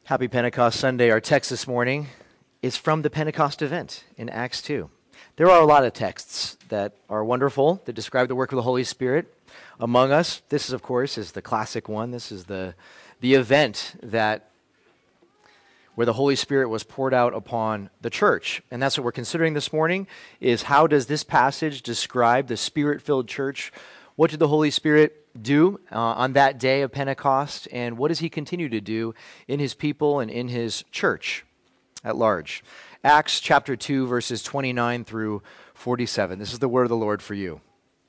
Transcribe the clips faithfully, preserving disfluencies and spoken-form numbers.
Happy Pentecost Sunday. Our text this morning is from the Pentecost event in Acts two. There are a lot of texts that are wonderful, that describe the work of the Holy Spirit among us. This, is, of course, is the classic one. This is the, the event that where the Holy Spirit was poured out upon the church. And that's what we're considering this morning, is how does this passage describe the Spirit-filled church? What did the Holy Spirit do uh, on that day of Pentecost, and what does he continue to do in his people and in his church at large? Acts chapter two, verses twenty-nine through forty-seven. This is the word of the Lord for you.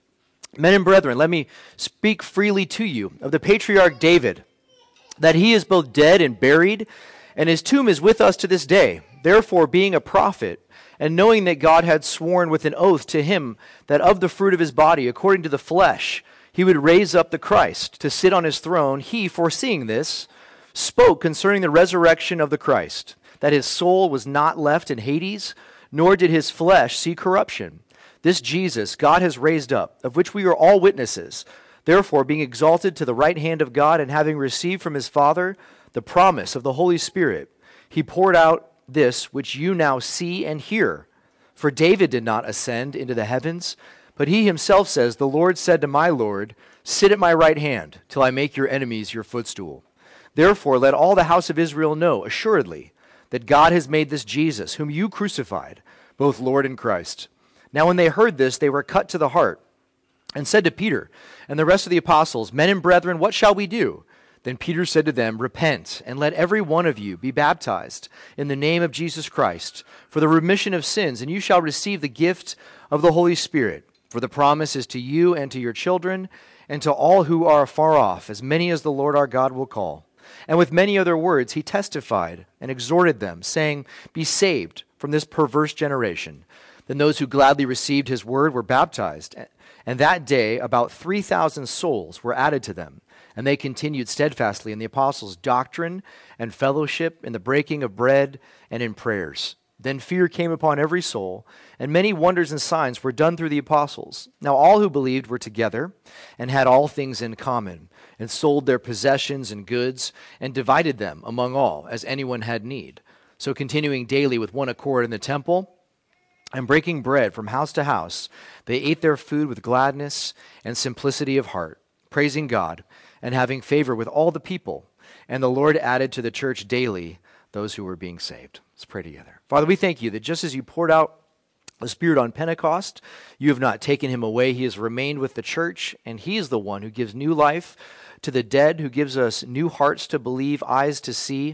Men and brethren, let me speak freely to you of the patriarch David, that he is both dead and buried, and his tomb is with us to this day. Therefore, being a prophet, and knowing that God had sworn with an oath to him that of the fruit of his body, according to the flesh, he would raise up the Christ to sit on his throne, he, foreseeing this, spoke concerning the resurrection of the Christ, that his soul was not left in Hades, nor did his flesh see corruption. This Jesus God has raised up, of which we are all witnesses. Therefore, being exalted to the right hand of God, and having received from his Father the promise of the Holy Spirit, he poured out this which you now see and hear. For David did not ascend into the heavens, but he himself says, the Lord said to my Lord, sit at my right hand, till I make your enemies your footstool. Therefore let all the house of Israel know assuredly that God has made this Jesus, whom you crucified, both Lord and Christ. Now when they heard this, they were cut to the heart, and said to Peter and the rest of the apostles, men and brethren, what shall we do? Then Peter said to them, repent, and let every one of you be baptized in the name of Jesus Christ for the remission of sins, and you shall receive the gift of the Holy Spirit. For the promise is to you and to your children, and to all who are afar off, as many as the Lord our God will call. And with many other words he testified and exhorted them, saying, be saved from this perverse generation. Then those who gladly received his word were baptized, and that day about three thousand souls were added to them. And they continued steadfastly in the apostles' doctrine and fellowship, in the breaking of bread, and in prayers. Then fear came upon every soul, and many wonders and signs were done through the apostles. Now all who believed were together, and had all things in common, and sold their possessions and goods, and divided them among all, as anyone had need. So continuing daily with one accord in the temple, and breaking bread from house to house, they ate their food with gladness and simplicity of heart, praising God, and having favor with all the people. And the Lord added to the church daily those who were being saved. Let's pray together. Father, we thank you that just as you poured out the Spirit on Pentecost, you have not taken him away. He has remained with the church, and he is the one who gives new life to the dead, who gives us new hearts to believe, eyes to see,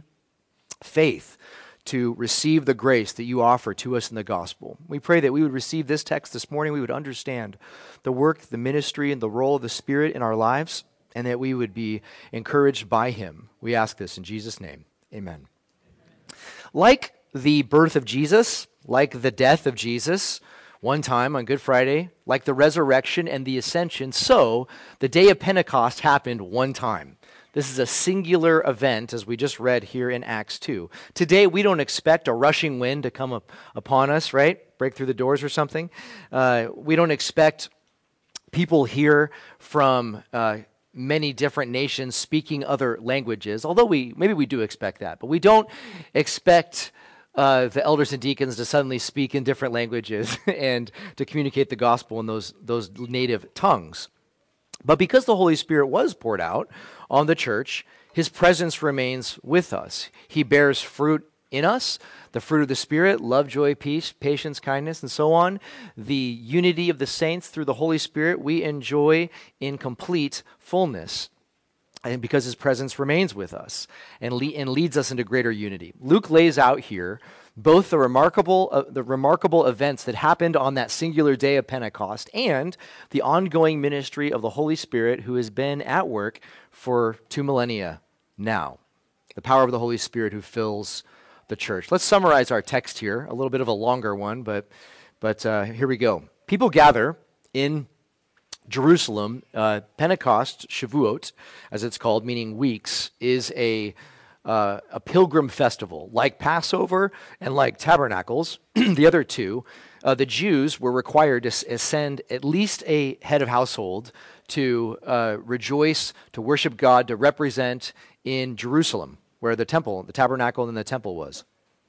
faith to receive the grace that you offer to us in the gospel. We pray that we would receive this text this morning, we would understand the work, the ministry, and the role of the Spirit in our lives, and that we would be encouraged by him. We ask this in Jesus' name. Amen. Like the birth of Jesus, like the death of Jesus, one time on Good Friday, like the resurrection and the ascension, so the day of Pentecost happened one time. This is a singular event, as we just read here in Acts two. Today, we don't expect a rushing wind to come up upon us, right? Break through the doors or something. Uh, we don't expect people here from uh, many different nations speaking other languages, although we maybe we do expect that, but we don't expect uh, the elders and deacons to suddenly speak in different languages and to communicate the gospel in those, those native tongues. But because the Holy Spirit was poured out on the church, his presence remains with us. He bears fruit in us, the fruit of the Spirit, love, joy, peace, patience, kindness, and so on. The unity of the saints through the Holy Spirit we enjoy in complete fullness, and because his presence remains with us and, le- and leads us into greater unity. Luke lays out here both the remarkable uh, the remarkable events that happened on that singular day of Pentecost and the ongoing ministry of the Holy Spirit, who has been at work for two millennia now. The power of the Holy Spirit who fills the church. Let's summarize our text here, a little bit of a longer one, but but uh, here we go. People gather in Jerusalem. uh, Pentecost, Shavuot, as it's called, meaning weeks, is a uh, a pilgrim festival. Like Passover and like Tabernacles, the other two, uh, the Jews were required to send at least a head of household to uh, rejoice, to worship God, to represent in Jerusalem, where the temple, the tabernacle and the temple was.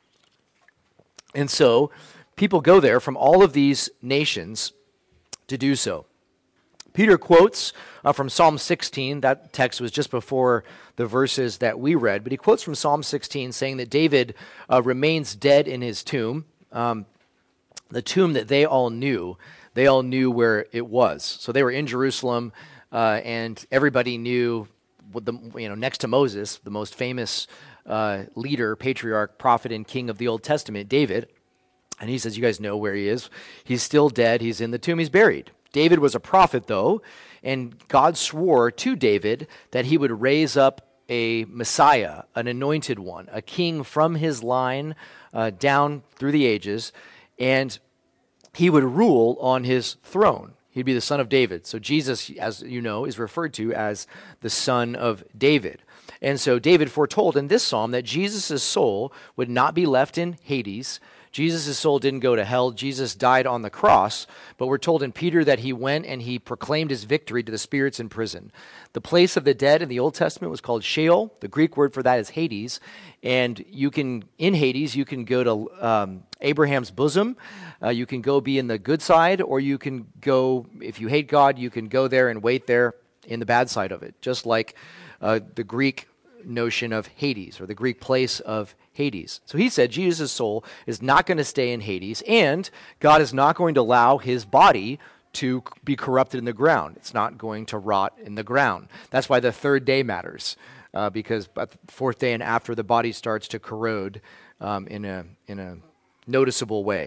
And so people go there from all of these nations to do so. Peter quotes uh, from Psalm sixteen. That text was just before the verses that we read, but he quotes from Psalm sixteen saying that David uh, remains dead in his tomb, um, the tomb that they all knew. They all knew where it was. So they were in Jerusalem, uh, and everybody knew, what the, you know, next to Moses, the most famous uh, leader, patriarch, prophet, and king of the Old Testament, David. And he says, you guys know where he is. He's still dead. He's in the tomb. He's buried. David was a prophet, though, and God swore to David that he would raise up a Messiah, an anointed one, a king from his line uh, down through the ages, and he would rule on his throne. He'd be the son of David. So Jesus, as you know, is referred to as the son of David. And so David foretold in this psalm that Jesus' soul would not be left in Hades. Jesus' soul didn't go to hell. Jesus died on the cross, but we're told in Peter that he went and he proclaimed his victory to the spirits in prison. The place of the dead in the Old Testament was called Sheol. The Greek word for that is Hades. And you can, in Hades, you can go to um, Abraham's bosom. Uh, you can go be in the good side, or you can go, if you hate God, you can go there and wait there in the bad side of it, just like uh, the Greek notion of Hades, or the Greek place of Hades. So he said Jesus' soul is not going to stay in Hades, and God is not going to allow his body to be corrupted in the ground. It's not going to rot in the ground. That's why the third day matters, uh, because at the fourth day and after, the body starts to corrode um, in a in a noticeable way.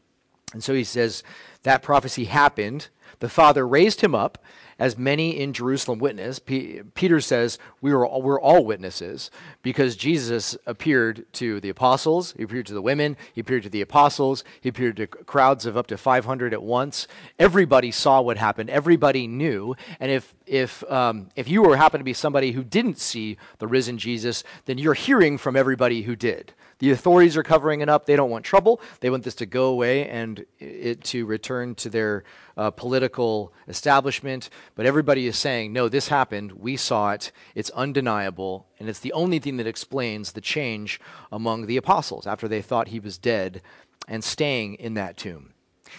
And so he says that prophecy happened. The Father raised him up, as many in Jerusalem witness. P- Peter says we were all, we're all witnesses, because Jesus appeared to the apostles, he appeared to the women, he appeared to the apostles, he appeared to crowds of up to five hundred at once. Everybody saw what happened. Everybody knew. And if if um, if you were happen to be somebody who didn't see the risen Jesus, then you're hearing from everybody who did. The authorities are covering it up. They don't want trouble. They want this to go away and it to return to their uh, political establishment. But everybody is saying, no, this happened. We saw it. It's undeniable. And it's the only thing that explains the change among the apostles after they thought he was dead and staying in that tomb.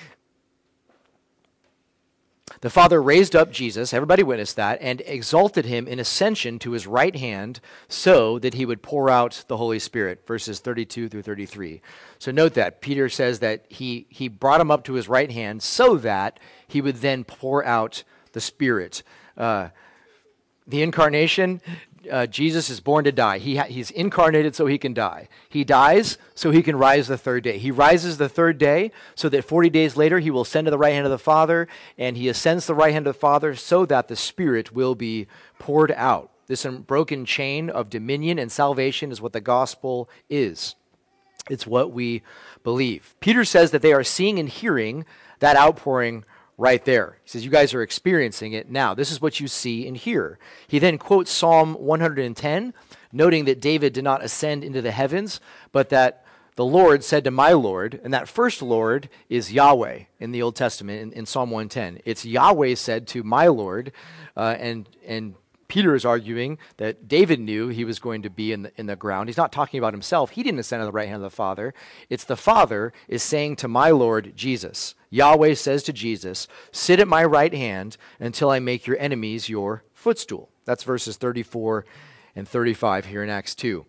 The Father raised up Jesus, everybody witnessed that, and exalted him in ascension to his right hand so that he would pour out the Holy Spirit, verses thirty-two through thirty-three. So note that. Peter says that he, he brought him up to his right hand so that he would then pour out the Spirit. Uh, the incarnation, uh, Jesus is born to die. He ha- he's incarnated so he can die. He dies so he can rise the third day. He rises the third day so that forty days later he will ascend to the right hand of the Father, and he ascends to the right hand of the Father so that the Spirit will be poured out. This unbroken chain of dominion and salvation is what the gospel is. It's what we believe. Peter says that they are seeing and hearing that outpouring right there. He says, you guys are experiencing it now. This is what you see and hear. He then quotes Psalm one hundred ten, noting that David did not ascend into the heavens, but that the Lord said to my Lord, and that first Lord is Yahweh in the Old Testament in, in Psalm one ten. It's Yahweh said to my Lord, uh, and and Peter is arguing that David knew he was going to be in the, in the ground. He's not talking about himself. He didn't ascend to the right hand of the Father. It's the Father is saying to my Lord Jesus. Yahweh says to Jesus, sit at my right hand until I make your enemies your footstool. That's verses thirty-four and thirty-five here in Acts two.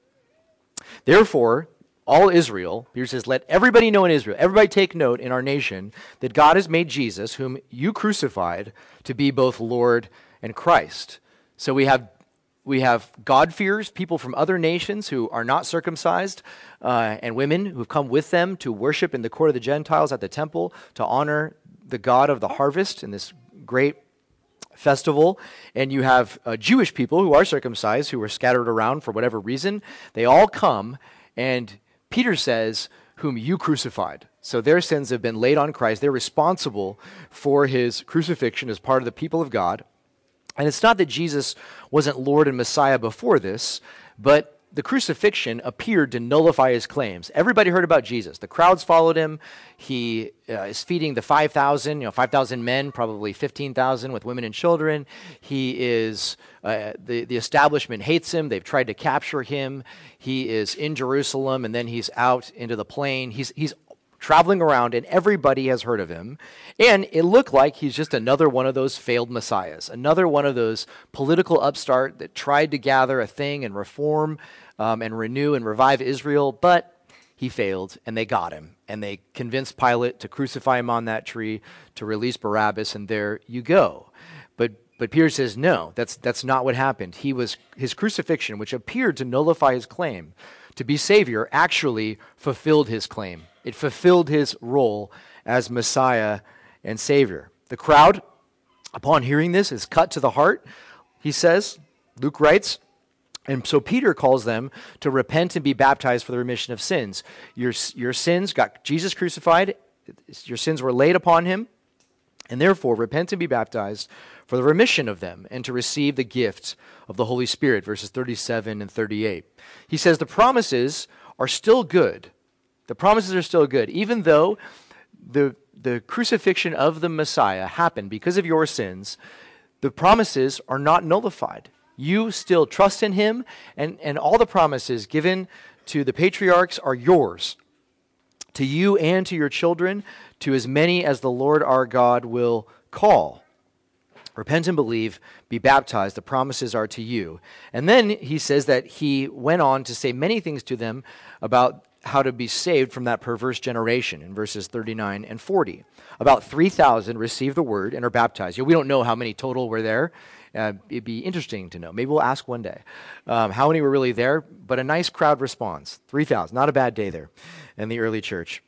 Therefore, all Israel, Peter says, let everybody know in Israel, everybody take note in our nation, that God has made Jesus, whom you crucified, to be both Lord and Christ. So we have we have God-fearers, people from other nations who are not circumcised, uh, and women who've come with them to worship in the court of the Gentiles at the temple, to honor the God of the harvest in this great festival. And you have uh, Jewish people who are circumcised, who are scattered around for whatever reason. They all come, and Peter says, whom you crucified. So their sins have been laid on Christ. They're responsible for his crucifixion as part of the people of God. And it's not that Jesus wasn't Lord and Messiah before this, but the crucifixion appeared to nullify his claims. Everybody heard about Jesus. The crowds followed him. He uh, is feeding the five thousand, you know, five thousand men, probably fifteen thousand with women and children. He is, uh, the, the establishment hates him. They've tried to capture him. He is in Jerusalem, and then he's out into the plain. He's, he's traveling around, and everybody has heard of him. And it looked like he's just another one of those failed messiahs, another one of those political upstart that tried to gather a thing and reform um, and renew and revive Israel, but he failed, and they got him. And they convinced Pilate to crucify him on that tree, to release Barabbas, and there you go. But but Peter says, no, that's that's not what happened. He was his crucifixion, which appeared to nullify his claim to be Savior, actually fulfilled his claim. It fulfilled his role as Messiah and Savior. The crowd, upon hearing this, is cut to the heart, he says, Luke writes, and so Peter calls them to repent and be baptized for the remission of sins. Your, your sins got Jesus crucified, your sins were laid upon him, and therefore repent and be baptized for the remission of them and to receive the gift of the Holy Spirit, verses thirty-seven and thirty-eight. He says the promises are still good. The promises are still good, even though the, the crucifixion of the Messiah happened because of your sins. The promises are not nullified. You still trust in him, and, and all the promises given to the patriarchs are yours, to you and to your children, to as many as the Lord our God will call. Repent and believe, be baptized, the promises are to you. And then he says that he went on to say many things to them about how to be saved from that perverse generation in verses thirty-nine and forty. About three thousand received the word and are baptized. You know, we don't know how many total were there. Uh, it'd be interesting to know. Maybe we'll ask one day um, how many were really there, but a nice crowd responds. three thousand, not a bad day there in the early church.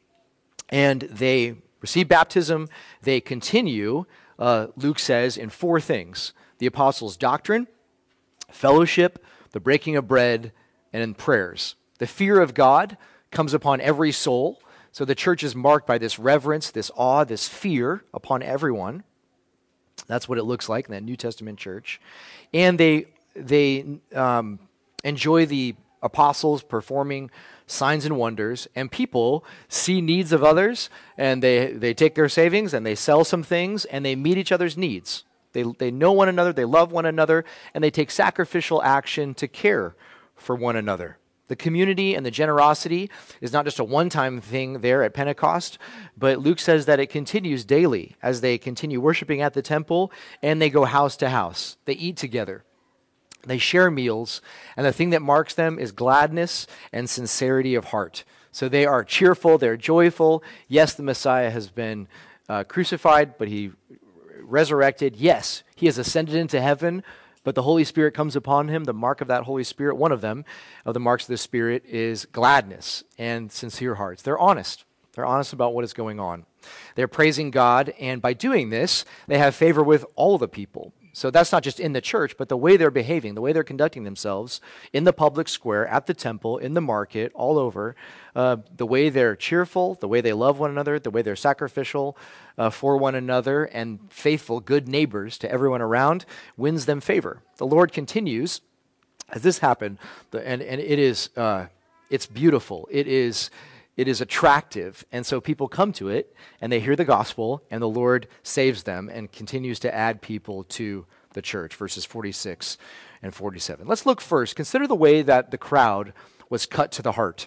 And they receive baptism. They continue, uh, Luke says, in four things: the apostles' doctrine, fellowship, the breaking of bread, and in prayers. The fear of God comes upon every soul. So the church is marked by this reverence, this awe, this fear upon everyone. That's what it looks like in that New Testament church. And they they um, enjoy the apostles performing signs and wonders, and people see needs of others, and they, they take their savings, and they sell some things, and they meet each other's needs. They, they know one another, they love one another, and they take sacrificial action to care for one another. The community and the generosity is not just a one-time thing there at Pentecost, but Luke says that it continues daily as they continue worshiping at the temple and they go house to house. They eat together. They share meals, and the thing that marks them is gladness and sincerity of heart. So they are cheerful, they're joyful. Yes, the Messiah has been uh, crucified, but he resurrected. Yes, he has ascended into heaven, but the Holy Spirit comes upon him. The mark of that Holy Spirit, one of them, of the marks of the Spirit, is gladness and sincere hearts. They're honest. They're honest about what is going on. They're praising God, and by doing this, they have favor with all the people. So that's not just in the church, but the way they're behaving, the way they're conducting themselves in the public square, at the temple, in the market, all over, uh, the way they're cheerful, the way they love one another, the way they're sacrificial uh, for one another, and faithful, good neighbors to everyone around, wins them favor. The Lord continues, as this happened, the, and, and it is uh, it's beautiful. It is It is attractive, and so people come to it, and they hear the gospel, and the Lord saves them and continues to add people to the church, verses forty-six and forty-seven. Let's look first. Consider the way that the crowd was cut to the heart.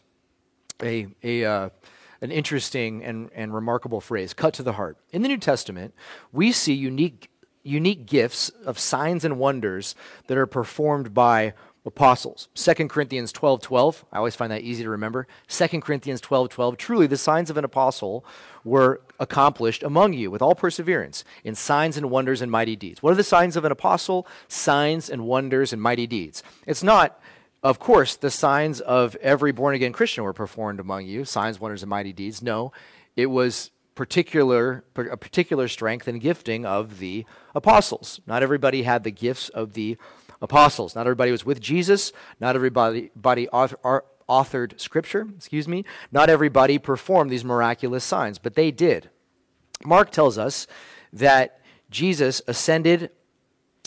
A, a uh, an interesting and, and remarkable phrase, cut to the heart. In the New Testament, we see unique, unique gifts of signs and wonders that are performed by apostles. Second Corinthians twelve twelve, I always find that easy to remember. Second Corinthians twelve twelve, truly the signs of an apostle were accomplished among you with all perseverance in signs and wonders and mighty deeds. What are the signs of an apostle? Signs and wonders and mighty deeds. It's not, of course, the signs of every born-again Christian were performed among you, signs, wonders, and mighty deeds. No, it was particular a particular strength and gifting of the apostles. Not everybody had the gifts of the apostles. Not everybody was with Jesus. Not everybody body author, authored Scripture, excuse me. Not everybody performed these miraculous signs, but they did. Mark tells us that Jesus ascended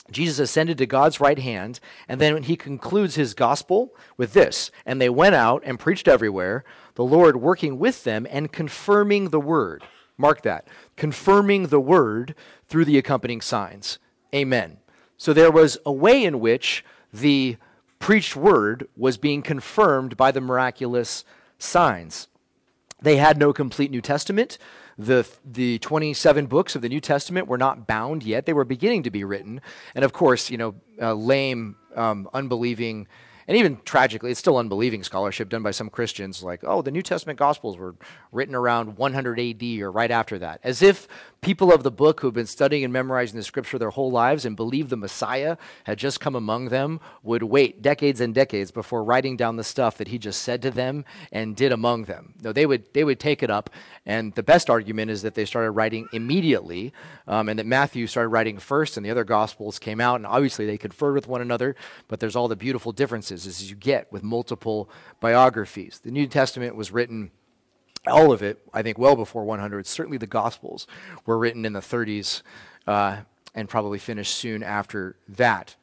Jesus ascended to God's right hand, and then he concludes his gospel with this, and they went out and preached everywhere, the Lord working with them and confirming the word. Mark that. Confirming the word through the accompanying signs. Amen. So there was a way in which the preached word was being confirmed by the miraculous signs. They had no complete New Testament. The, the twenty-seven books of the New Testament were not bound yet. They were beginning to be written. And of course, you know, uh, lame, um, unbelieving, and even tragically, it's still unbelieving scholarship done by some Christians, like, oh, the New Testament Gospels were written around one hundred A D or right after that. As if people of the book who have been studying and memorizing the Scripture their whole lives and believe the Messiah had just come among them would wait decades and decades before writing down the stuff that he just said to them and did among them. No, they would they would take it up, and the best argument is that they started writing immediately, um, and that Matthew started writing first, and the other Gospels came out, and obviously they conferred with one another, but there's all the beautiful differences as you get with multiple biographies. The New Testament was written, all of it, I think, well before one hundred. Certainly the Gospels were written in the thirties uh, and probably finished soon after that.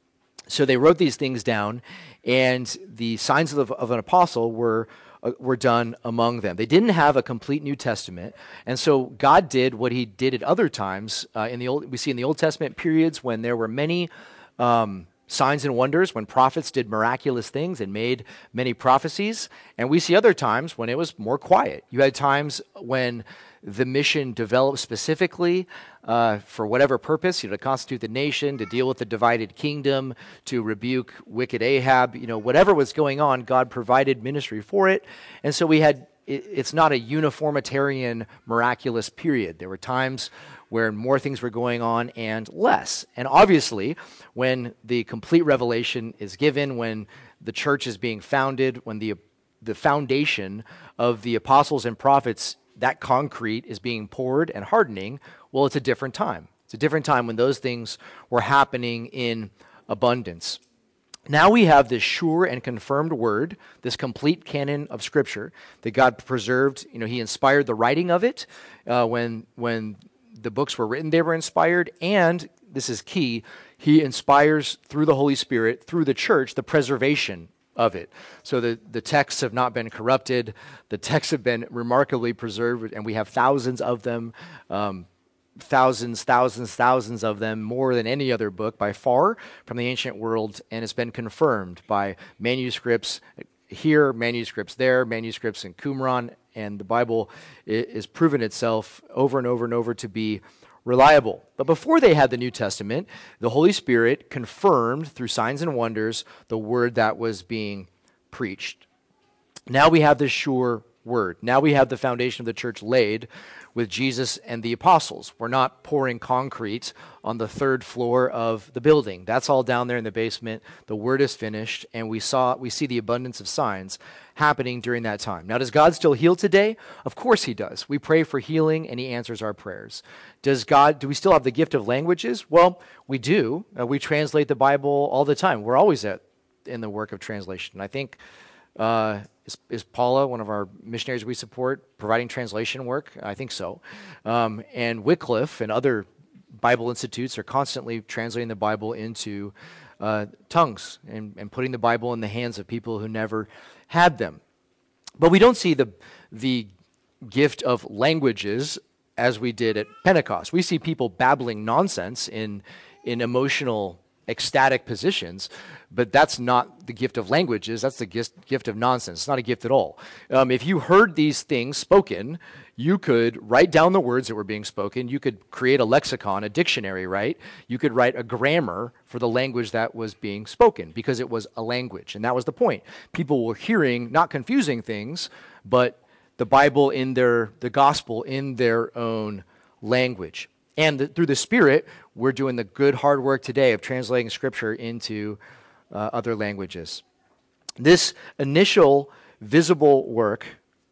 So they wrote these things down, and the signs of, of an apostle were uh, were done among them. They didn't have a complete New Testament, and so God did what he did at other times. Uh, in the old, we see in the Old Testament periods when there were many um, signs and wonders, when prophets did miraculous things and made many prophecies. And we see other times when it was more quiet. You had times when the mission developed specifically uh, for whatever purpose, you know, to constitute the nation, to deal with the divided kingdom, to rebuke wicked Ahab, you know, whatever was going on, God provided ministry for it. And so we had, it, it's not a uniformitarian miraculous period. There were times where more things were going on and less. And obviously, when the complete revelation is given, when the church is being founded, when the the foundation of the apostles and prophets, that concrete is being poured and hardening, well, it's a different time. It's a different time when those things were happening in abundance. Now we have this sure and confirmed word, this complete canon of Scripture that God preserved. You know, he inspired the writing of it uh, when when the books were written, they were inspired, and this is key, he inspires through the Holy Spirit, through the church, the preservation of it. So the, the texts have not been corrupted, the texts have been remarkably preserved, and we have thousands of them, um, thousands, thousands, thousands of them, more than any other book by far from the ancient world, and it's been confirmed by manuscripts here, manuscripts there, manuscripts in Qumran, and the Bible is proven itself over and over and over to be reliable. But before they had the New Testament, the Holy Spirit confirmed through signs and wonders the word that was being preached. Now we have the sure word. Now we have the foundation of the church laid with Jesus and the apostles. We're not pouring concrete on the third floor of the building. That's all down there in the basement. The word is finished, and we saw we see the abundance of signs happening during that time. Now, does God still heal today? Of course he does. We pray for healing, and he answers our prayers. Does God, do we still have the gift of languages? Well, we do. Uh, we translate the Bible all the time. We're always at, in the work of translation. I think uh, is, is Paula, one of our missionaries we support, providing translation work? I think so. Um, and Wycliffe and other Bible institutes are constantly translating the Bible into uh, tongues and, and putting the Bible in the hands of people who never had them. But we don't see the the gift of languages as we did at Pentecost. We see people babbling nonsense in in emotional, ecstatic positions, but that's not the gift of languages. That's the gift, gift of nonsense. It's not a gift at all. Um, if you heard these things spoken, you could write down the words that were being spoken. You could create a lexicon, a dictionary, right? You could write a grammar for the language that was being spoken because it was a language. And that was the point. People were hearing, not confusing things, but the Bible in their, the gospel in their own language. And the, through the Spirit, we're doing the good hard work today of translating Scripture into uh, other languages. This initial visible work,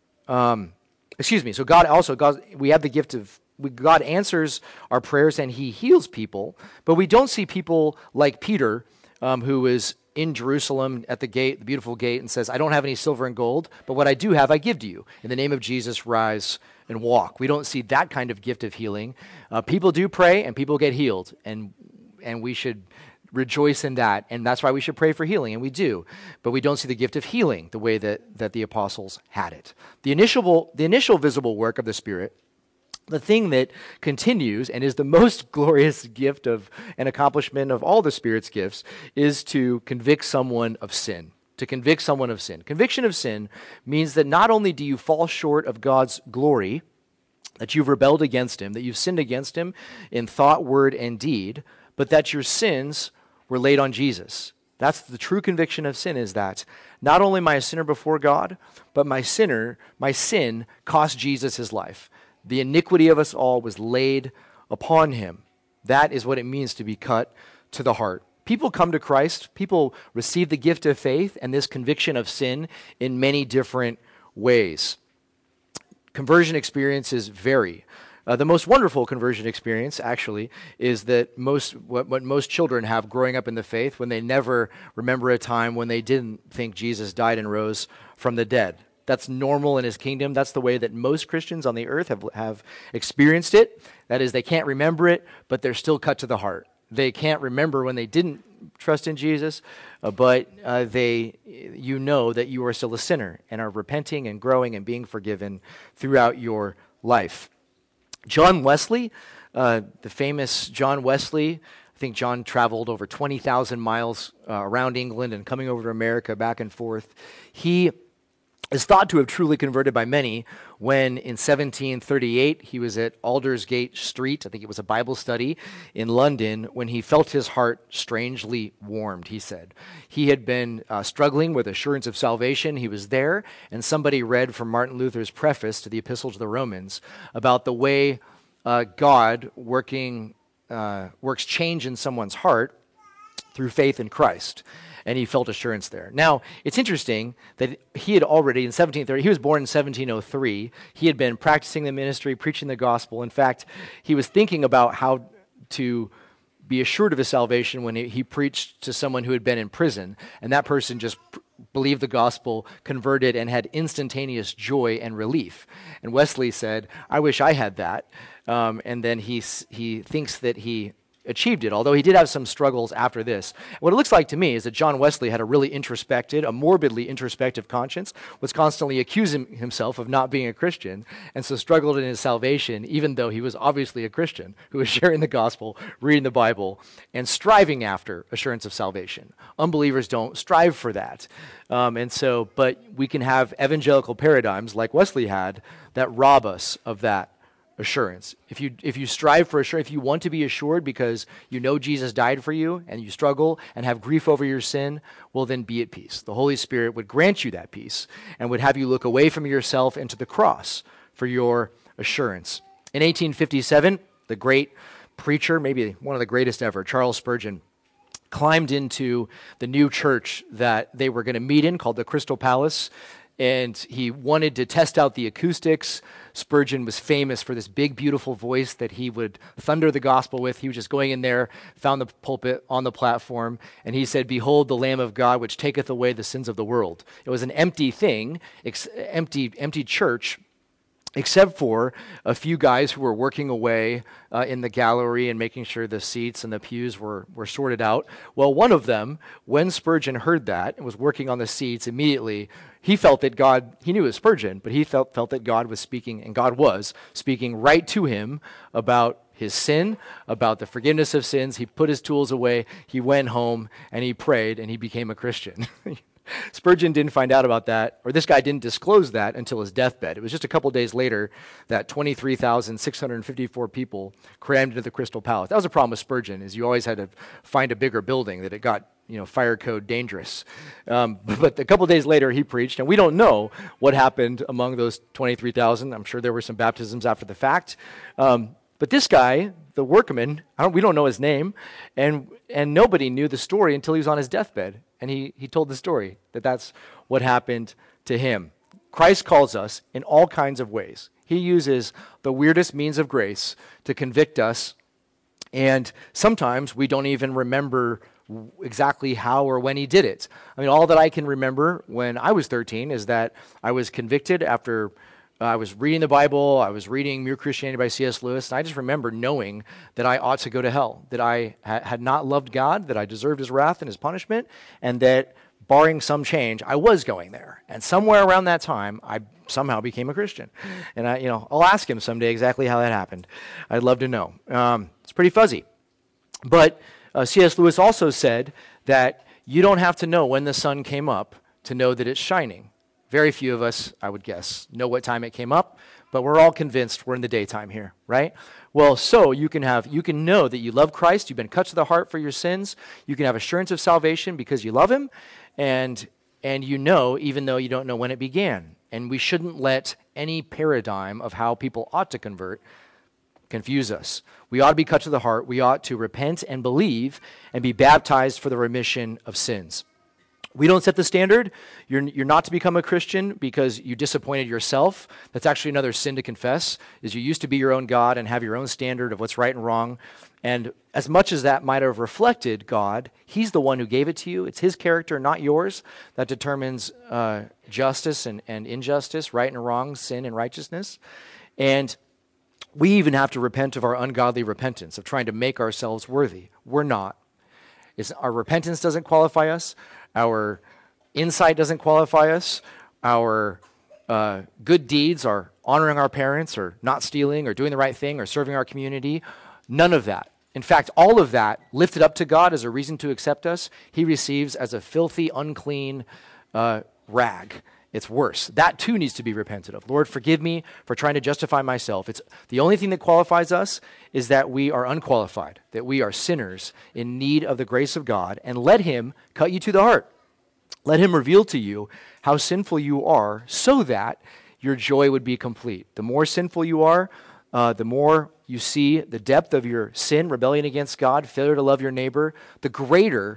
um, excuse me, so God also, God, we have the gift of, we, God answers our prayers and he heals people, but we don't see people like Peter, um, who is in Jerusalem at the gate, the beautiful gate, and says, I don't have any silver and gold, but what I do have, I give to you. In the name of Jesus, rise and walk. We don't see that kind of gift of healing. Uh, people do pray and people get healed. And and we should rejoice in that, and that's why we should pray for healing, and we do. But we don't see the gift of healing the way that, that the apostles had it. The initial, the initial visible work of the Spirit, the thing that continues and is the most glorious gift of an accomplishment of all the Spirit's gifts, is to convict someone of sin. To convict someone of sin. Conviction of sin means that not only do you fall short of God's glory, that you've rebelled against him, that you've sinned against him in thought, word, and deed, but that your sins were laid on Jesus. That's the true conviction of sin, is that not only am I a sinner before God, but my sinner, my sin cost Jesus his life. The iniquity of us all was laid upon him. That is what it means to be cut to the heart. People come to Christ, people receive the gift of faith and this conviction of sin in many different ways. Conversion experiences vary. Uh, the most wonderful conversion experience, actually, is that most what, what most children have growing up in the faith when they never remember a time when they didn't think Jesus died and rose from the dead. That's normal in his kingdom. That's the way that most Christians on the earth have, have experienced it. That is, they can't remember it, but they're still cut to the heart. They can't remember when they didn't trust in Jesus, uh, but uh, they, you know that you are still a sinner and are repenting and growing and being forgiven throughout your life. John Wesley, uh, the famous John Wesley, I think John traveled over twenty thousand miles uh, around England and coming over to America back and forth. He is thought to have truly converted by many when in seventeen thirty-eight he was at Aldersgate Street, I think it was a Bible study in London, when he felt his heart strangely warmed, he said. He had been uh, struggling with assurance of salvation. He was there, and somebody read from Martin Luther's preface to the Epistle to the Romans about the way uh, God working uh, works change in someone's heart through faith in Christ. And he felt assurance there. Now, it's interesting that he had already, in seventeen thirty, he was born in seventeen oh three. He had been practicing the ministry, preaching the gospel. In fact, he was thinking about how to be assured of his salvation when he, he preached to someone who had been in prison. And that person just pr- believed the gospel, converted, and had instantaneous joy and relief. And Wesley said, I wish I had that. Um, and then he he thinks that he achieved it, although he did have some struggles after this. What it looks like to me is that John Wesley had a really introspective, a morbidly introspective conscience, was constantly accusing himself of not being a Christian, and so struggled in his salvation, even though he was obviously a Christian who was sharing the gospel, reading the Bible, and striving after assurance of salvation. Unbelievers don't strive for that. Um, and so, but we can have evangelical paradigms like Wesley had that rob us of that assurance. If you if you strive for assurance, if you want to be assured because you know Jesus died for you and you struggle and have grief over your sin, well then be at peace. The Holy Spirit would grant you that peace and would have you look away from yourself into the cross for your assurance. In eighteen fifty-seven, the great preacher, maybe one of the greatest ever, Charles Spurgeon, climbed into the new church that they were going to meet in called the Crystal Palace, and he wanted to test out the acoustics. Spurgeon was famous for this big, beautiful voice that he would thunder the gospel with. He was just going in there, found the pulpit on the platform, and he said, "Behold the Lamb of God, which taketh away the sins of the world." It was an empty thing, ex- empty, empty church, except for a few guys who were working away uh, in the gallery and making sure the seats and the pews were, were sorted out. Well, one of them, when Spurgeon heard that and was working on the seats, immediately he felt that God, he knew it was Spurgeon, but he felt, felt that God was speaking, and God was speaking right to him about his sin, about the forgiveness of sins. He put his tools away, he went home, and he prayed, and he became a Christian. Spurgeon didn't find out about that, or this guy didn't disclose that until his deathbed. It was just a couple days later that twenty-three thousand six hundred fifty-four people crammed into the Crystal Palace. That was a problem with Spurgeon, is you always had to find a bigger building, that it got, you know, fire code dangerous. Um, but a couple days later he preached, and we don't know what happened among those twenty-three thousand. I'm sure there were some baptisms after the fact. Um, but this guy, the workman, I don't, we don't know his name, and and nobody knew the story until he was on his deathbed. And he, he told the story, that that's what happened to him. Christ calls us in all kinds of ways. He uses the weirdest means of grace to convict us, and sometimes we don't even remember exactly how or when he did it. I mean, all that I can remember when I was thirteen is that I was convicted after Uh, I was reading the Bible. I was reading Mere Christianity by C S Lewis, and I just remember knowing that I ought to go to hell, that I ha- had not loved God, that I deserved his wrath and his punishment, and that barring some change, I was going there. And somewhere around that time, I somehow became a Christian. And I, you know, I'll ask him someday exactly how that happened. I'd love to know. Um, it's pretty fuzzy. But uh, C S Lewis also said that you don't have to know when the sun came up to know that it's shining. Very few of us, I would guess, know what time it came up, but we're all convinced we're in the daytime here, right? Well, so you can have, you can know that you love Christ, you've been cut to the heart for your sins, you can have assurance of salvation because you love him, and and you know, even though you don't know when it began. And we shouldn't let any paradigm of how people ought to convert confuse us. We ought to be cut to the heart. We ought to repent and believe and be baptized for the remission of sins. We don't set the standard. You're, you're not to become a Christian because you disappointed yourself. That's actually another sin to confess, is you used to be your own God and have your own standard of what's right and wrong. And as much as that might have reflected God, he's the one who gave it to you. It's his character, not yours, that determines uh, justice and, and injustice, right and wrong, sin and righteousness. And we even have to repent of our ungodly repentance, of trying to make ourselves worthy. We're not. It's, our repentance doesn't qualify us. Our insight doesn't qualify us. Our uh, good deeds are honoring our parents or not stealing or doing the right thing or serving our community. None of that. In fact, all of that lifted up to God as a reason to accept us, he receives as a filthy, unclean uh, rag. It's worse. That too needs to be repented of. Lord, forgive me for trying to justify myself. It's the only thing that qualifies us is that we are unqualified, that we are sinners in need of the grace of God, and let him cut you to the heart. Let him reveal to you how sinful you are so that your joy would be complete. The more sinful you are, uh, the more you see the depth of your sin, rebellion against God, failure to love your neighbor, the greater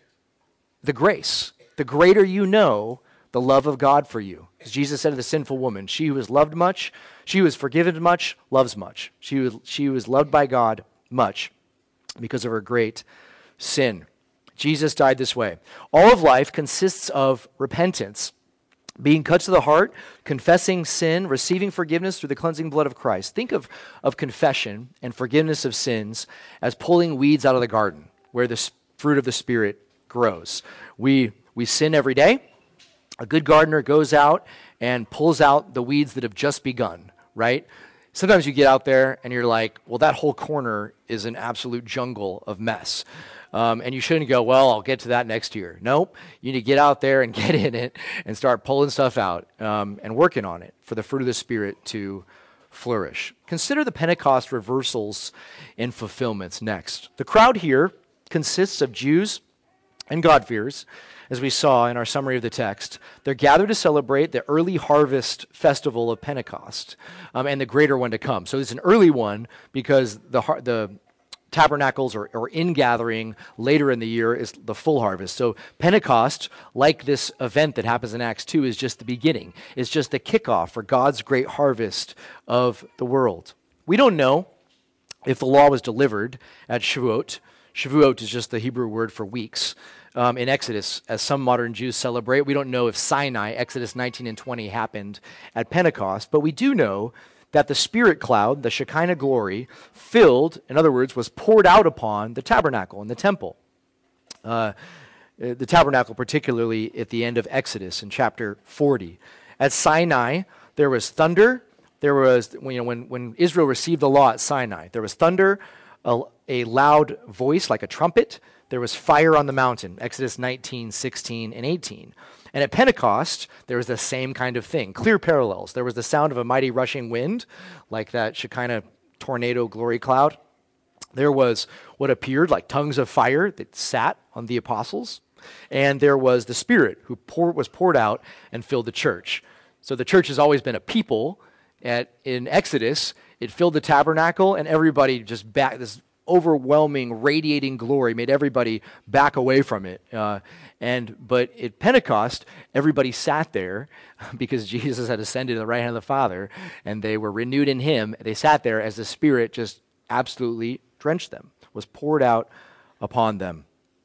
the grace, the greater you know the love of God for you. As Jesus said to the sinful woman, she who is loved much, she who is forgiven much, loves much. She who, she who is loved by God much because of her great sin. Jesus died this way. All of life consists of repentance, being cut to the heart, confessing sin, receiving forgiveness through the cleansing blood of Christ. Think of, of confession and forgiveness of sins as pulling weeds out of the garden where the fruit of the Spirit grows. We, we sin every day. A good gardener goes out and pulls out the weeds that have just begun, right? Sometimes you get out there and you're like, well, that whole corner is an absolute jungle of mess. Um, and you shouldn't go, well, I'll get to that next year. Nope. You need to get out there and get in it and start pulling stuff out um, and working on it for the fruit of the Spirit to flourish. Consider the Pentecost reversals and fulfillments next. The crowd here consists of Jews and God-fearers, as we saw in our summary of the text. They're gathered to celebrate the early harvest festival of Pentecost um, and the greater one to come. So it's an early one because the the tabernacles or, or in-gathering later in the year is the full harvest. So Pentecost, like this event that happens in Acts two, is just the beginning. It's just the kickoff for God's great harvest of the world. We don't know if the law was delivered at Shavuot. Shavuot is just the Hebrew word for weeks. Um, in Exodus, as some modern Jews celebrate. We don't know if Sinai, Exodus nineteen and twenty, happened at Pentecost, but we do know that the Spirit cloud, the Shekinah glory, filled, in other words, was poured out upon the tabernacle and the temple. Uh, the tabernacle, particularly at the end of Exodus in chapter forty. At Sinai, there was thunder. There was, you know, when, when Israel received the law at Sinai, there was thunder, a, a loud voice like a trumpet. There was fire on the mountain, Exodus nineteen, sixteen, and eighteen. And at Pentecost, there was the same kind of thing, clear parallels. There was the sound of a mighty rushing wind, like that Shekinah tornado glory cloud. There was what appeared like tongues of fire that sat on the apostles. And there was the Spirit who pour, was poured out and filled the church. So the church has always been a people. At, in Exodus, it filled the tabernacle, and everybody just back this overwhelming, radiating glory made everybody back away from it. Uh, and but at Pentecost, everybody sat there because Jesus had ascended to the right hand of the Father, and they were renewed in him. They sat there as the Spirit just absolutely drenched them, was poured out upon them.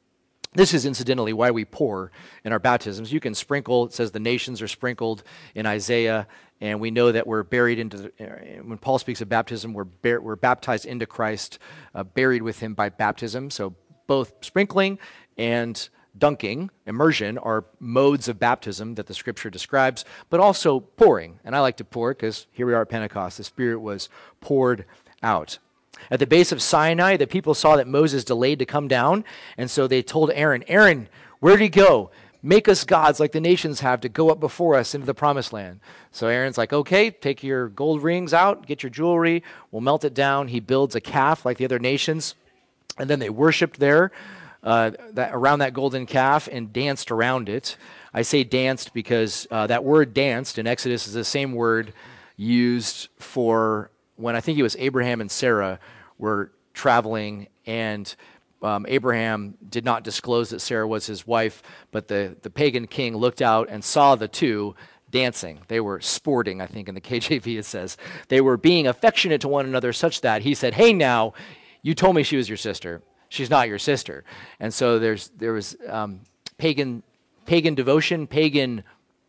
This is incidentally why we pour in our baptisms. You can sprinkle, it says the nations are sprinkled in Isaiah, and we know that we're buried into, the, when Paul speaks of baptism, we're, bar- we're baptized into Christ, uh, buried with him by baptism. So both sprinkling and dunking, immersion, are modes of baptism that the scripture describes, but also pouring. And I like to pour because here we are at Pentecost. The Spirit was poured out. At the base of Sinai, the people saw that Moses delayed to come down, and so they told Aaron, Aaron, where did he go? Make us gods like the nations have to go up before us into the promised land. So Aaron's like, okay, take your gold rings out, get your jewelry, we'll melt it down. He builds a calf like the other nations, and then they worshiped there uh, that, around that golden calf and danced around it. I say danced because uh, that word danced in Exodus is the same word used for when I think it was Abraham and Sarah were traveling, and um, Abraham did not disclose that Sarah was his wife, but the, the pagan king looked out and saw the two dancing. They were sporting, I think in the K J V it says. They were being affectionate to one another such that he said, hey now, you told me she was your sister. She's not your sister. And so there's there was um, pagan pagan devotion, pagan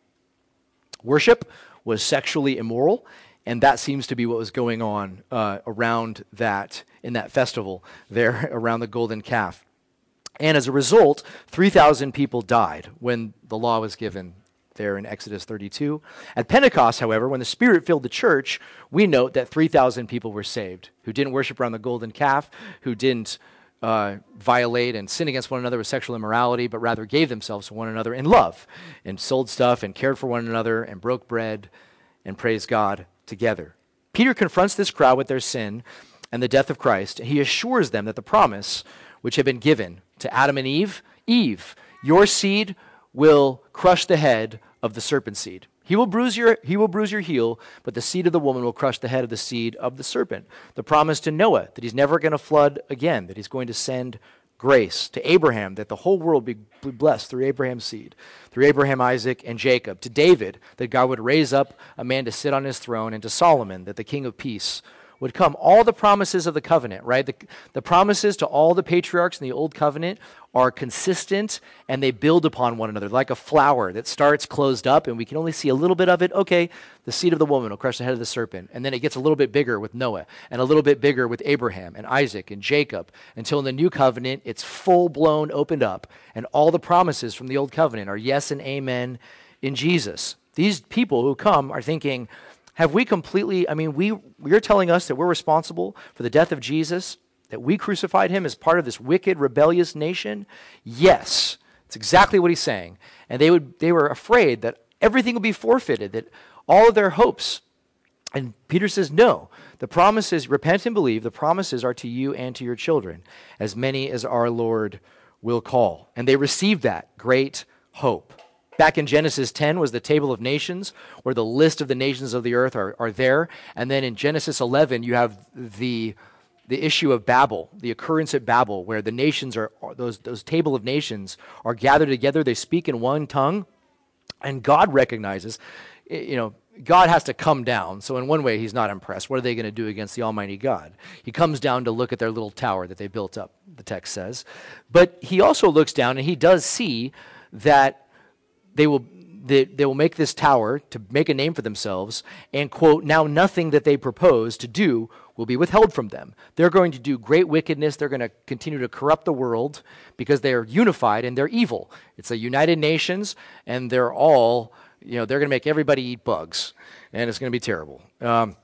worship was sexually immoral. And that seems to be what was going on uh, around that, in that festival there around the golden calf. And as a result, three thousand people died when the law was given there in Exodus thirty-two. At Pentecost, however, when the Spirit filled the church, we note that three thousand people were saved, who didn't worship around the golden calf, who didn't uh, violate and sin against one another with sexual immorality, but rather gave themselves to one another in love, and sold stuff and cared for one another and broke bread and praised God together. Peter confronts this crowd with their sin and the death of Christ, and he assures them that the promise which had been given to Adam and Eve, Eve, your seed will crush the head of the serpent seed. He will bruise your he will bruise your heel, but the seed of the woman will crush the head of the seed of the serpent. The promise to Noah that he's never going to flood again, that he's going to send grace to Abraham, that the whole world be blessed through Abraham's seed, through Abraham, Isaac, and Jacob. To David, that God would raise up a man to sit on his throne, and to Solomon, that the king of peace would come. All the promises of the covenant, right? The, the promises to all the patriarchs in the old covenant are consistent, and they build upon one another, like a flower that starts closed up, and we can only see a little bit of it. Okay, the seed of the woman will crush the head of the serpent. And then it gets a little bit bigger with Noah, and a little bit bigger with Abraham, and Isaac, and Jacob, until in the new covenant, it's full-blown opened up, and all the promises from the old covenant are yes and amen in Jesus. These people who come are thinking, have we completely, I mean, we, you're telling us that we're responsible for the death of Jesus, that we crucified him as part of this wicked, rebellious nation? Yes, it's exactly what he's saying. And they would they were afraid that everything would be forfeited, that all of their hopes. And Peter says, no, the promises, repent and believe, the promises are to you and to your children, as many as our Lord will call. And they received that great hope. Back in Genesis ten was the table of nations, where the list of the nations of the earth are, are there. And then in Genesis eleven, you have the the issue of Babel, the occurrence at Babel, where the nations are, those, those table of nations are gathered together. They speak in one tongue, and God recognizes, you know, God has to come down. So in one way, he's not impressed. What are they going to do against the Almighty God? He comes down to look at their little tower that they built up, the text says. But he also looks down, and he does see that they will they, they will make this tower to make a name for themselves, and, quote, now nothing that they propose to do will be withheld from them. They're going to do great wickedness. They're going to continue to corrupt the world because they're unified and they're evil. It's a United Nations, and they're all, you know, they're going to make everybody eat bugs, and it's going to be terrible. Um,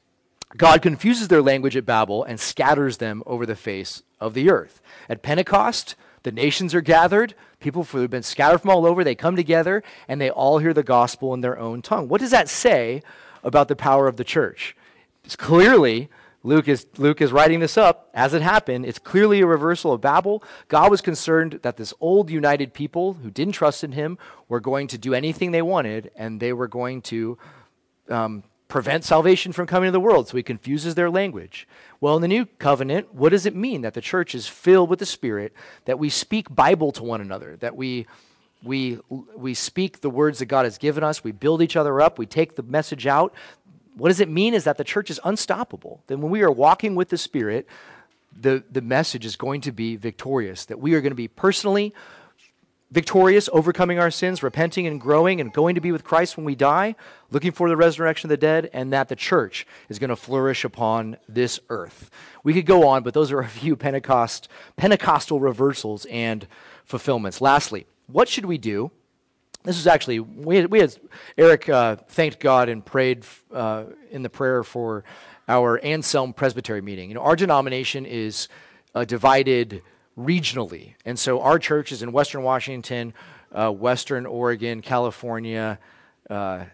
God confuses their language at Babel and scatters them over the face of the earth. At Pentecost, the nations are gathered. People who have been scattered from all over, they come together, and they all hear the gospel in their own tongue. What does that say about the power of the church? It's clearly, Luke is, Luke is writing this up as it happened. It's clearly a reversal of Babel. God was concerned that this old united people who didn't trust in him were going to do anything they wanted, and they were going to um, prevent salvation from coming to the world. So he confuses their language. Well, in the new covenant, what does it mean that the church is filled with the Spirit, that we speak Bible to one another, that we we we speak the words that God has given us, we build each other up, we take the message out? What does it mean is that the church is unstoppable. Then when we are walking with the Spirit, the, the message is going to be victorious, that we are going to be personally victorious, overcoming our sins, repenting and growing and going to be with Christ when we die, looking for the resurrection of the dead, and that the church is going to flourish upon this earth. We could go on, but those are a few Pentecost, Pentecostal reversals and fulfillments. Lastly, what should we do? This is actually, we had, we had Eric uh, thanked God and prayed uh, in the prayer for our Anselm Presbytery meeting. You know, our denomination is uh, divided regionally. And so our church is in Western Washington, uh, Western Oregon, California, uh,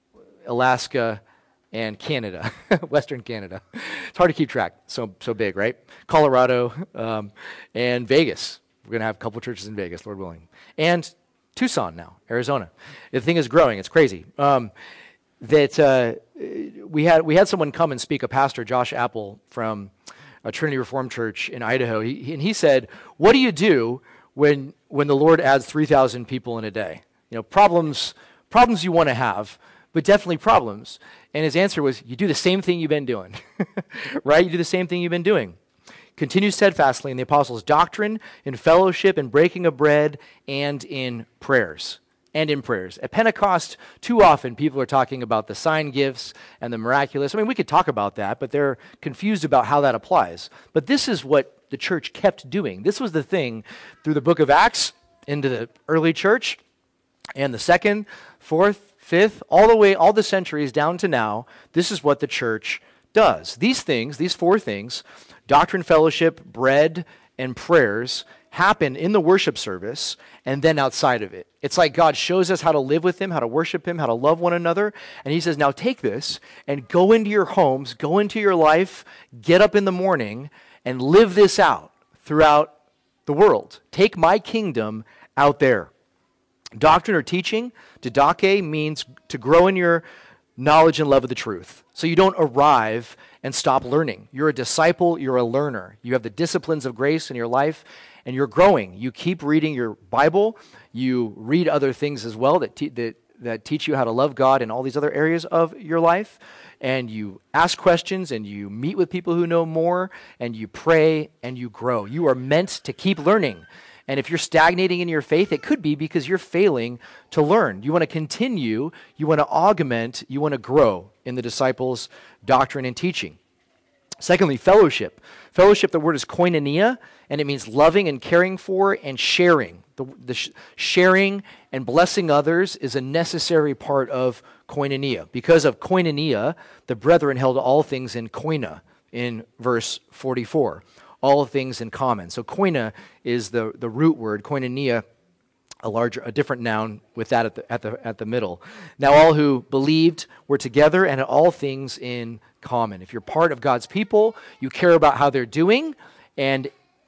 Alaska, and Canada, Western Canada. It's hard to keep track, so so big, right? Colorado, um, and Vegas. We're going to have a couple churches in Vegas, Lord willing. And Tucson now, Arizona. The thing is growing. It's crazy. Um, that uh, we had we had someone come and speak, a pastor, Josh Apple, from a Trinity Reformed Church in Idaho, he, he, and he said, what do you do when when the Lord adds three thousand people in a day? You know, problems problems you want to have, but definitely problems. And his answer was, you do the same thing you've been doing, right? You do the same thing you've been doing. Continue steadfastly in the apostles' doctrine, in fellowship, in breaking of bread, and in prayers. And in prayers. At Pentecost, too often people are talking about the sign gifts and the miraculous. I mean, we could talk about that, but they're confused about how that applies. But this is what the church kept doing. This was the thing through the book of Acts into the early church, and the second, fourth, fifth, all the way, all the centuries down to now. This is what the church does. These things, these four things, doctrine, fellowship, bread, and prayers, happen in the worship service and then outside of it. It's like God shows us how to live with him, how to worship him, how to love one another. And he says, now take this and go into your homes, go into your life, get up in the morning and live this out throughout the world. Take my kingdom out there. Doctrine or teaching, didache, means to grow in your knowledge and love of the truth. So you don't arrive and stop learning. You're a disciple, you're a learner. You have the disciplines of grace in your life, and you're growing. You keep reading your Bible. You read other things as well that, te- that, that teach you how to love God in all these other areas of your life. And you ask questions, and you meet with people who know more, and you pray, and you grow. You are meant to keep learning. And if you're stagnating in your faith, it could be because you're failing to learn. You want to continue, you want to augment, you want to grow in the disciples' doctrine and teaching. Secondly, fellowship. Fellowship, the word is koinonia, and it means loving and caring for and sharing. The, the sh- sharing and blessing others is a necessary part of koinonia. Because of koinonia, the brethren held all things in koina in verse forty-four. All things in common. So koina is the, the root word, koinonia, a larger, a different noun with that at the, at the, at the middle. Now all who believed were together and had all things in common. If you're part of God's people, you care about how they're doing, and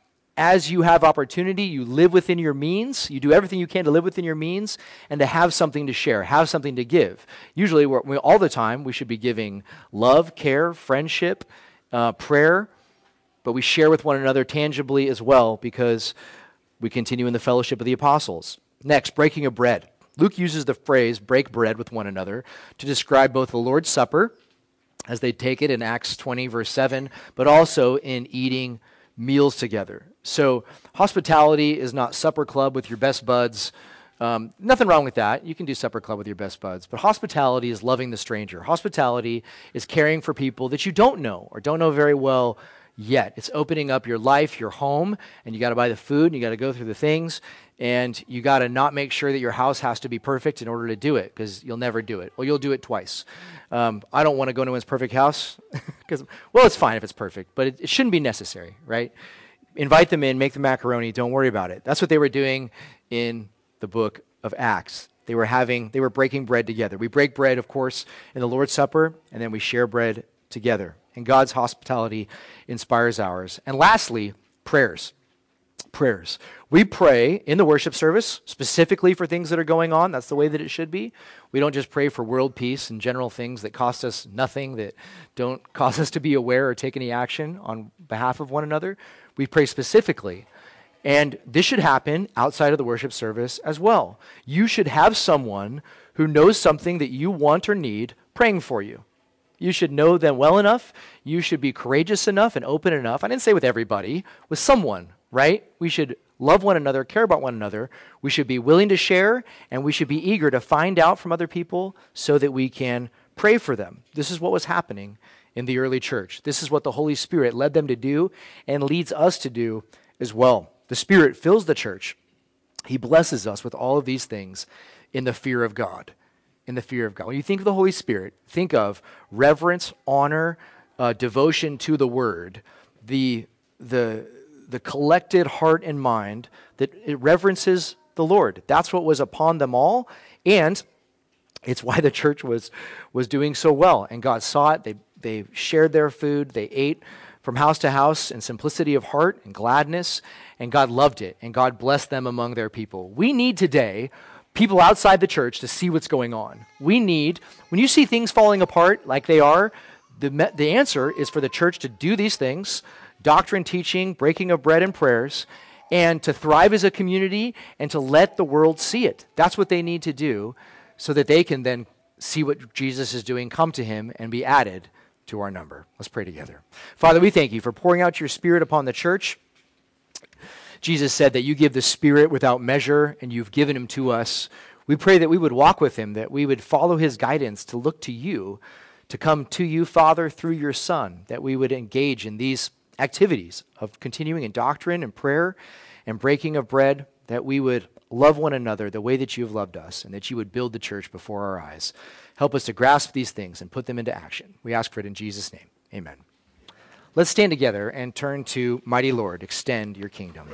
as you have opportunity, you live within your means. You do everything you can to live within your means and to have something to share, have something to give. Usually, we're, we, all the time, we should be giving love, care, friendship, uh, prayer, but we share with one another tangibly as well because we continue in the fellowship of the apostles. Next, breaking of bread. Luke uses the phrase break bread with one another to describe both the Lord's Supper, as they take it in Acts twenty, verse seven, but also in eating meals together. So hospitality is not supper club with your best buds. Um, nothing wrong with that. You can do supper club with your best buds. But hospitality is loving the stranger. Hospitality is caring for people that you don't know or don't know very well yet. It's opening up your life, your home, and you got to buy the food, and you got to go through the things, and you got to not make sure that your house has to be perfect in order to do it, because you'll never do it. Well, you'll do it twice. Um, I don't want to go to his perfect house, because, well, it's fine if it's perfect, but it, it shouldn't be necessary, right? Invite them in, make the macaroni, don't worry about it. That's what they were doing in the book of Acts. They were having, they were breaking bread together. We break bread, of course, in the Lord's Supper, and then we share bread together. And God's hospitality inspires ours. And lastly, prayers. Prayers. We pray in the worship service specifically for things that are going on. That's the way that it should be. We don't just pray for world peace and general things that cost us nothing, that don't cause us to be aware or take any action on behalf of one another. We pray specifically. And this should happen outside of the worship service as well. You should have someone who knows something that you want or need praying for you. You should know them well enough. You should be courageous enough and open enough. I didn't say with everybody, with someone, right? We should love one another, care about one another. We should be willing to share, and we should be eager to find out from other people so that we can pray for them. This is what was happening in the early church. This is what the Holy Spirit led them to do and leads us to do as well. The Spirit fills the church. He blesses us with all of these things in the fear of God. In the fear of God. When you think of the Holy Spirit, think of reverence, honor, uh, devotion to the Word, the, the, the collected heart and mind that it reverences the Lord. That's what was upon them all, and it's why the church was, was doing so well. And God saw it. They, they shared their food. They ate from house to house in simplicity of heart and gladness, and God loved it, and God blessed them among their people. We need today people outside the church to see what's going on. We need, when you see things falling apart like they are, the, me- the answer is for the church to do these things, doctrine, teaching, breaking of bread, and prayers, and to thrive as a community and to let the world see it. That's what they need to do so that they can then see what Jesus is doing, come to him, and be added to our number. Let's pray together. Father, we thank you for pouring out your Spirit upon the church. Jesus said that you give the Spirit without measure, and you've given him to us. We pray that we would walk with him, that we would follow his guidance to look to you, to come to you, Father, through your Son, that we would engage in these activities of continuing in doctrine and prayer and breaking of bread, that we would love one another the way that you have loved us, and that you would build the church before our eyes. Help us to grasp these things and put them into action. We ask for it in Jesus' name. Amen. Let's stand together and turn to Mighty Lord, extend your kingdom.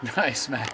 Nice, man.